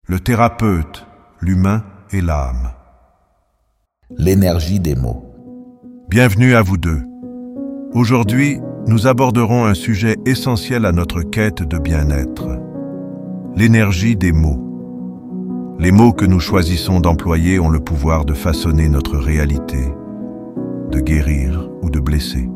le thérapeute, l'humain et l'âme. L'énergie des mots. Bienvenue à vous deux. Aujourd'hui, nous aborderons un sujet essentiel à notre quête de bien-être. L'énergie des mots. Les mots que nous choisissons d'employer ont le pouvoir de façonner notre réalité, de guérir ou de blesser.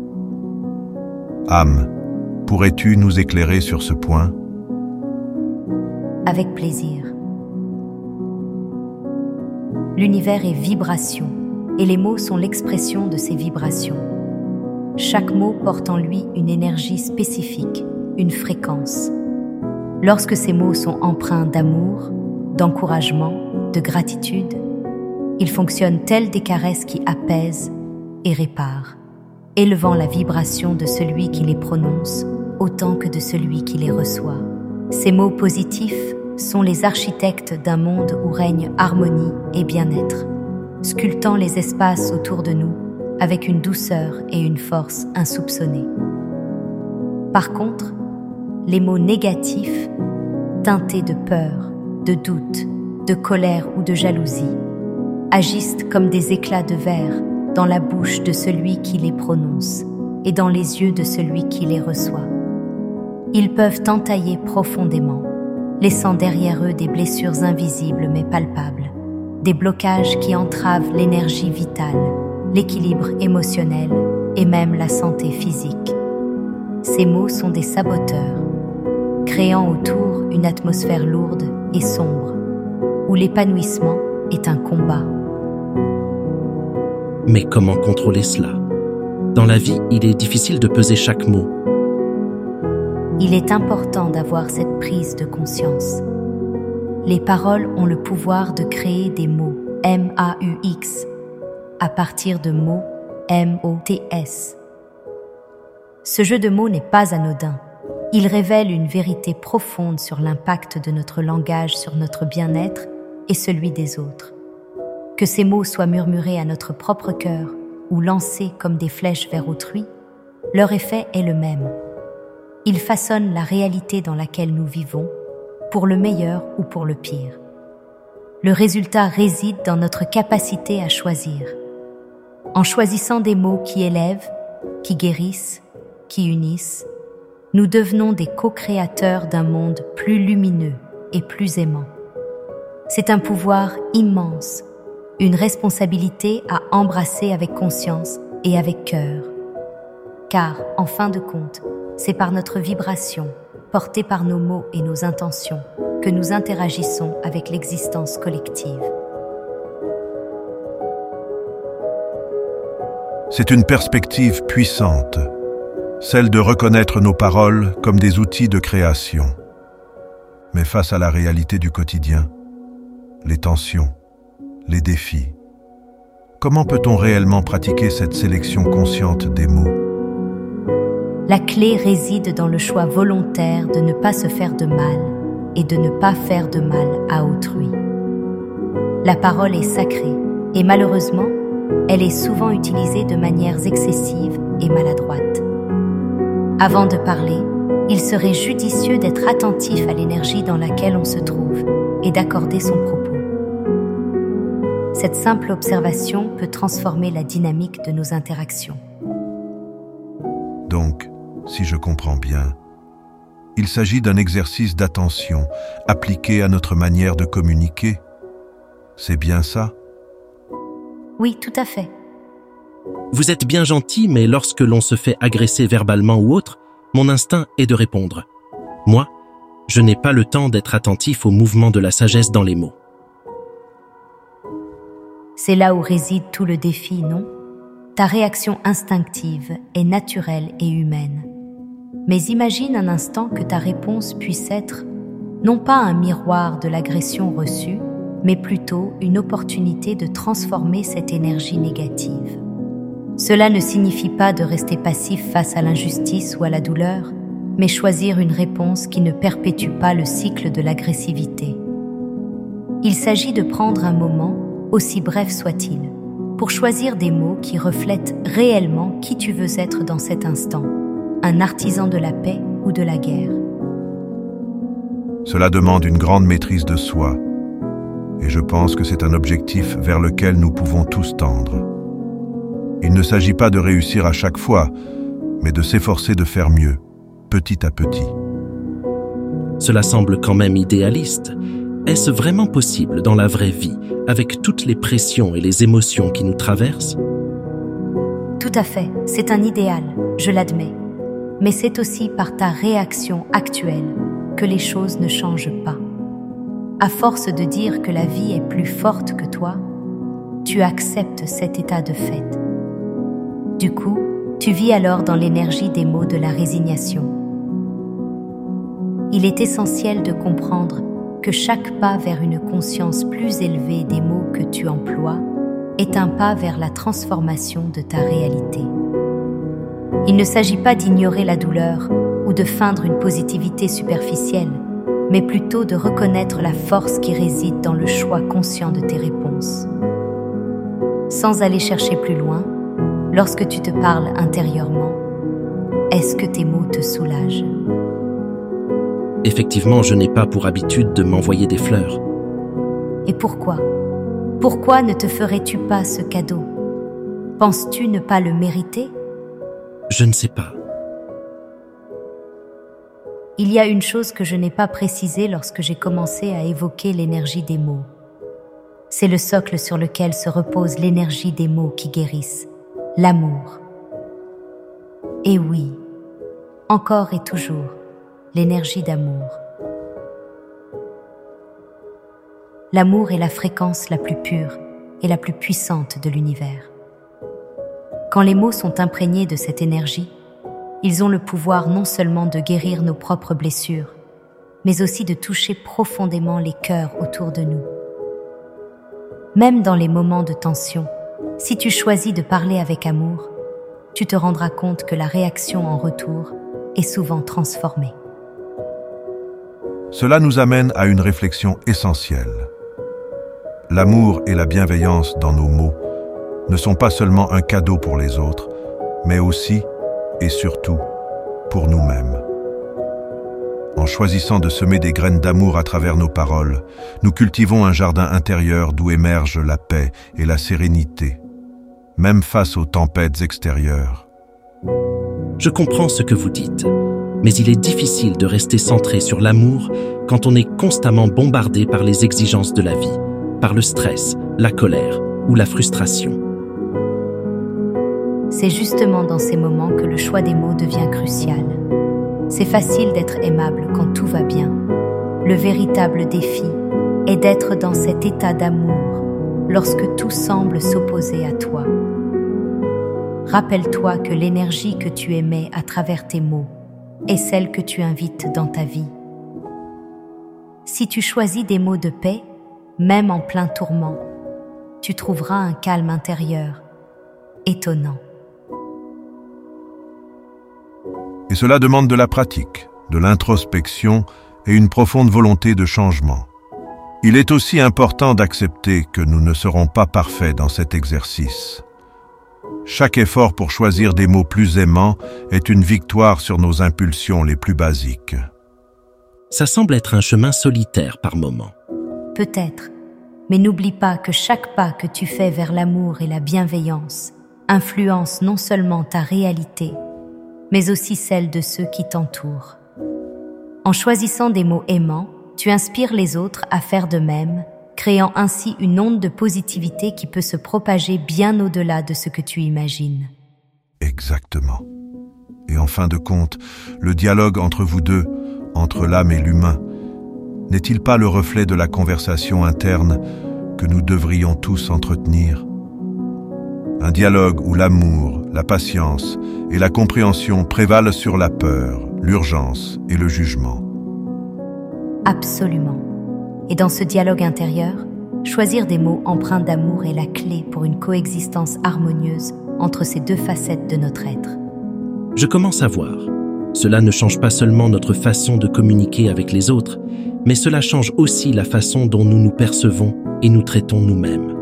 Âme, pourrais-tu nous éclairer sur ce point ? Avec plaisir. L'univers est vibration, et les mots sont l'expression de ces vibrations. Chaque mot porte en lui une énergie spécifique, une fréquence. Lorsque ces mots sont empreints d'amour, d'encouragement, de gratitude, ils fonctionnent tels des caresses qui apaisent et réparent, élevant la vibration de celui qui les prononce autant que de celui qui les reçoit. Ces mots positifs sont les architectes d'un monde où règne harmonie et bien-être, sculptant les espaces autour de nous avec une douceur et une force insoupçonnées. Par contre, les mots négatifs, teintés de peur, de doute, de colère ou de jalousie, agissent comme des éclats de verre dans la bouche de celui qui les prononce et dans les yeux de celui qui les reçoit. Ils peuvent entailler profondément, laissant derrière eux des blessures invisibles mais palpables, des blocages qui entravent l'énergie vitale, l'équilibre émotionnel et même la santé physique. Ces mots sont des saboteurs, créant autour une atmosphère lourde et sombre, où l'épanouissement est un combat. Mais comment contrôler cela ? Dans la vie, il est difficile de peser chaque mot. Il est important d'avoir cette prise de conscience. Les paroles ont le pouvoir de créer des mots M-A-U-X à partir de mots M-O-T-S. Ce jeu de mots n'est pas anodin. Il révèle une vérité profonde sur l'impact de notre langage sur notre bien-être et celui des autres. Que ces mots soient murmurés à notre propre cœur ou lancés comme des flèches vers autrui, leur effet est le même. Ils façonnent la réalité dans laquelle nous vivons, pour le meilleur ou pour le pire. Le résultat réside dans notre capacité à choisir. En choisissant des mots qui élèvent, qui guérissent, qui unissent, nous devenons des co-créateurs d'un monde plus lumineux et plus aimant. C'est un pouvoir immense, une responsabilité à embrasser avec conscience et avec cœur. Car, en fin de compte, c'est par notre vibration, portée par nos mots et nos intentions, que nous interagissons avec l'existence collective. C'est une perspective puissante, celle de reconnaître nos paroles comme des outils de création. Mais face à la réalité du quotidien, les tensions, les défis, comment peut-on réellement pratiquer cette sélection consciente des mots ? La clé réside dans le choix volontaire de ne pas se faire de mal et de ne pas faire de mal à autrui. La parole est sacrée et malheureusement, elle est souvent utilisée de manières excessives et maladroites. Avant de parler, il serait judicieux d'être attentif à l'énergie dans laquelle on se trouve et d'accorder son propos. Cette simple observation peut transformer la dynamique de nos interactions. Donc, si je comprends bien, il s'agit d'un exercice d'attention appliqué à notre manière de communiquer. C'est bien ça ? Oui, tout à fait. Vous êtes bien gentil, mais lorsque l'on se fait agresser verbalement ou autre, mon instinct est de répondre. Moi, je n'ai pas le temps d'être attentif au mouvement de la sagesse dans les mots. C'est là où réside tout le défi, non ? Ta réaction instinctive est naturelle et humaine. Mais imagine un instant que ta réponse puisse être non pas un miroir de l'agression reçue, mais plutôt une opportunité de transformer cette énergie négative. Cela ne signifie pas de rester passif face à l'injustice ou à la douleur, mais choisir une réponse qui ne perpétue pas le cycle de l'agressivité. Il s'agit de prendre un moment, aussi bref soit-il, pour choisir des mots qui reflètent réellement qui tu veux être dans cet instant, un artisan de la paix ou de la guerre. Cela demande une grande maîtrise de soi, et je pense que c'est un objectif vers lequel nous pouvons tous tendre. Il ne s'agit pas de réussir à chaque fois, mais de s'efforcer de faire mieux, petit à petit. Cela semble quand même idéaliste. Est-ce vraiment possible dans la vraie vie, avec toutes les pressions et les émotions qui nous traversent? Tout à fait, c'est un idéal, je l'admets. Mais c'est aussi par ta réaction actuelle que les choses ne changent pas. À force de dire que la vie est plus forte que toi, tu acceptes cet état de fait. Du coup, tu vis alors dans l'énergie des mots de la résignation. Il est essentiel de comprendre que chaque pas vers une conscience plus élevée des mots que tu emploies est un pas vers la transformation de ta réalité. Il ne s'agit pas d'ignorer la douleur ou de feindre une positivité superficielle, mais plutôt de reconnaître la force qui réside dans le choix conscient de tes réponses. Sans aller chercher plus loin, lorsque tu te parles intérieurement, est-ce que tes mots te soulagent? Effectivement, je n'ai pas pour habitude de m'envoyer des fleurs. Et pourquoi? Pourquoi ne te ferais-tu pas ce cadeau? Penses-tu ne pas le mériter? Je ne sais pas. Il y a une chose que je n'ai pas précisée lorsque j'ai commencé à évoquer l'énergie des mots. C'est le socle sur lequel se repose l'énergie des mots qui guérissent, l'amour. Et oui, encore et toujours, l'énergie d'amour. L'amour est la fréquence la plus pure et la plus puissante de l'univers. Quand les mots sont imprégnés de cette énergie, ils ont le pouvoir non seulement de guérir nos propres blessures, mais aussi de toucher profondément les cœurs autour de nous. Même dans les moments de tension, si tu choisis de parler avec amour, tu te rendras compte que la réaction en retour est souvent transformée. Cela nous amène à une réflexion essentielle. L'amour et la bienveillance dans nos mots ne sont pas seulement un cadeau pour les autres, mais aussi et surtout pour nous-mêmes. En choisissant de semer des graines d'amour à travers nos paroles, nous cultivons un jardin intérieur d'où émerge la paix et la sérénité, même face aux tempêtes extérieures. Je comprends ce que vous dites, mais il est difficile de rester centré sur l'amour quand on est constamment bombardé par les exigences de la vie, par le stress, la colère ou la frustration. C'est justement dans ces moments que le choix des mots devient crucial. C'est facile d'être aimable quand tout va bien. Le véritable défi est d'être dans cet état d'amour lorsque tout semble s'opposer à toi. Rappelle-toi que l'énergie que tu émets à travers tes mots est celle que tu invites dans ta vie. Si tu choisis des mots de paix, même en plein tourment, tu trouveras un calme intérieur étonnant. Et cela demande de la pratique, de l'introspection et une profonde volonté de changement. Il est aussi important d'accepter que nous ne serons pas parfaits dans cet exercice. Chaque effort pour choisir des mots plus aimants est une victoire sur nos impulsions les plus basiques. Ça semble être un chemin solitaire par moments. Peut-être, mais n'oublie pas que chaque pas que tu fais vers l'amour et la bienveillance influence non seulement ta réalité, mais aussi celle de ceux qui t'entourent. En choisissant des mots aimants, tu inspires les autres à faire de même, créant ainsi une onde de positivité qui peut se propager bien au-delà de ce que tu imagines. Exactement. Et en fin de compte, le dialogue entre vous deux, entre l'âme et l'humain, n'est-il pas le reflet de la conversation interne que nous devrions tous entretenir? Un dialogue où l'amour, la patience et la compréhension prévalent sur la peur, l'urgence et le jugement. Absolument. Et dans ce dialogue intérieur, choisir des mots empreints d'amour est la clé pour une coexistence harmonieuse entre ces deux facettes de notre être. Je commence à voir. Cela ne change pas seulement notre façon de communiquer avec les autres, mais cela change aussi la façon dont nous nous percevons et nous traitons nous-mêmes.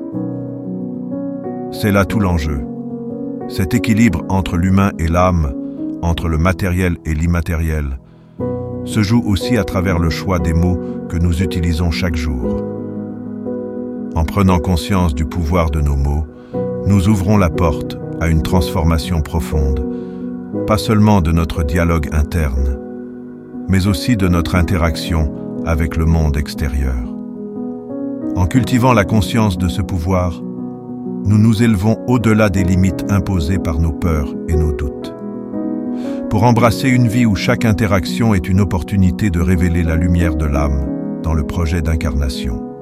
C'est là tout l'enjeu. Cet équilibre entre l'humain et l'âme, entre le matériel et l'immatériel, se joue aussi à travers le choix des mots que nous utilisons chaque jour. En prenant conscience du pouvoir de nos mots, nous ouvrons la porte à une transformation profonde, pas seulement de notre dialogue interne, mais aussi de notre interaction avec le monde extérieur. En cultivant la conscience de ce pouvoir, nous nous élevons au-delà des limites imposées par nos peurs et nos doutes. Pour embrasser une vie où chaque interaction est une opportunité de révéler la lumière de l'âme dans le projet d'incarnation.